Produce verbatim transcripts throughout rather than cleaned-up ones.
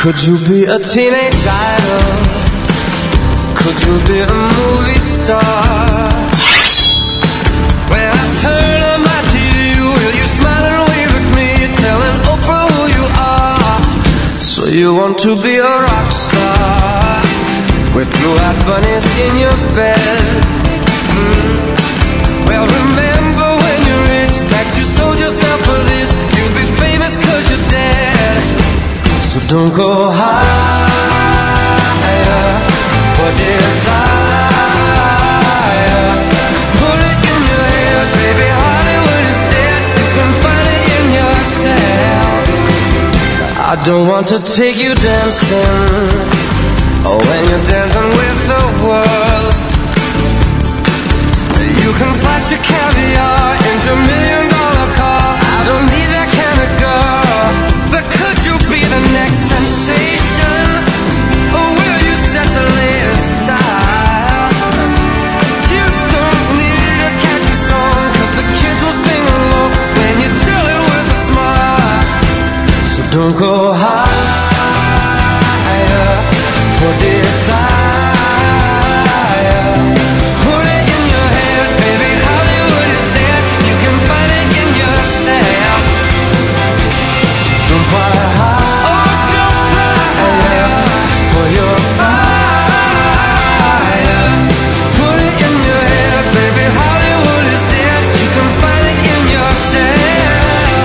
Could you be a teenage idol? Could you be a movie star? When I turn on my T V, will you smile and wave at me, telling Oprah who you are? So you want to be a rock star with blue-eyed bunnies in your bed? Mm. Well, remember when you're rich that you sold yourself for this. You'll be famous cause you're dead. So don't go higher for desire. Put it in your head, baby, Hollywood is dead. You can find it in yourself. I don't want to take you dancing, oh, when you're dancing with the world. You can flash your caviar into a million dollar car. I don't need that kind of girl. But could you be the next sensation? Or will you set the latest style? You don't need a catchy song, cause the kids will sing along when you sell it with a smile. So don't go higher for desire. Put it in your head, baby, Hollywood is dead. You can find it in yourself. So don't fly high, oh, don't fly higher for your fire. Put it in your head, baby, Hollywood is dead. You can find it in yourself.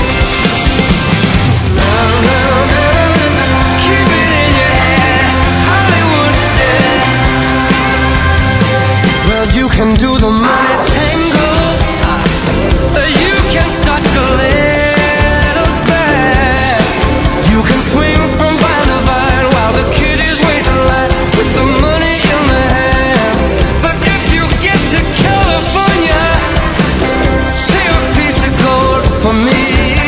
Keep it in your head, Hollywood is dead. Well, you can do the money tango, you can start your little band. You can swing from vine to vine while the kiddies wait in line with the money in their hands. But if you get to California, save a piece of gold for me.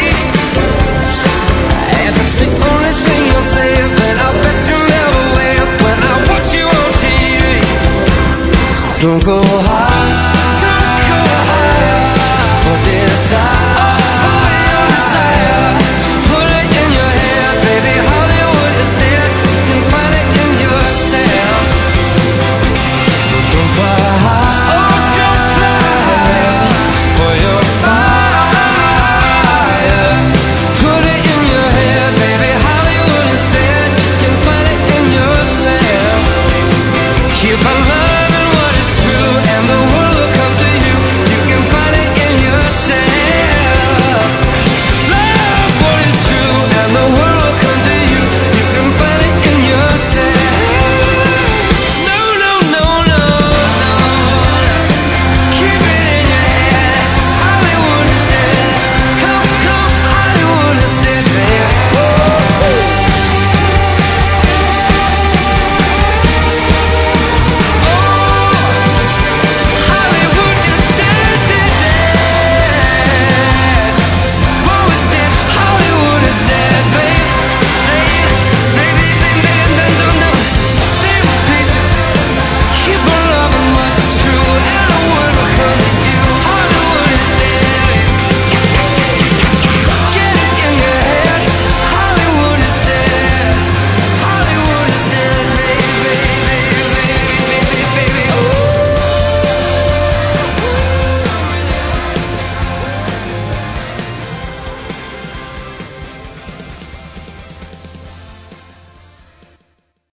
If it's the only thing you'll save, then I bet you never wave when I watch you on T V. So don't go high, don't go